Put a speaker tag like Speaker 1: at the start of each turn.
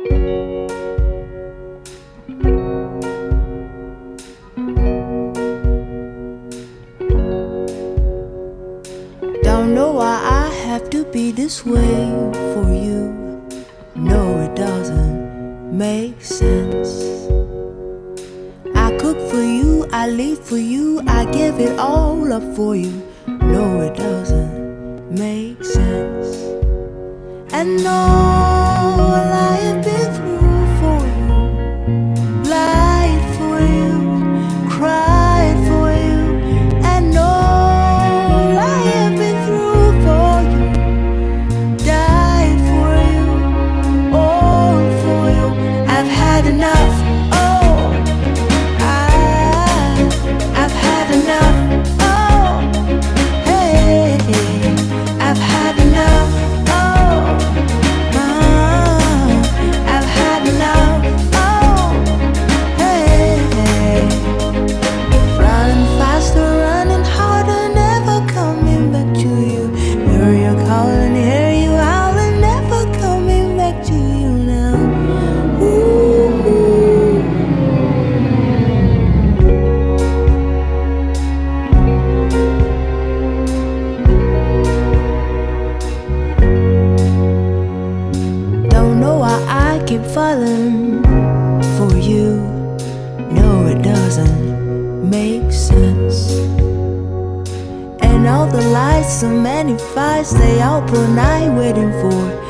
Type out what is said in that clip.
Speaker 1: Don't know why I have to be this way for you. No, it doesn't make sense. I cook for you, I lead for you, I give it all up for you. No, it doesn't make sense. And all I have been through for you, lied for you, cried for you, and all I have been through for you, died for you, all for you. I've had enough. Oh, I've had enough. Oh, hey, I've had enough. Oh, I've had enough. Oh, hey, running faster, running harder, never coming back to you. Hear you calling, hear you howling, never coming back to you now. Ooh. Don't know why I keep falling for you. No, it doesn't make sense. And all the lights, so many fights, they all put night waiting for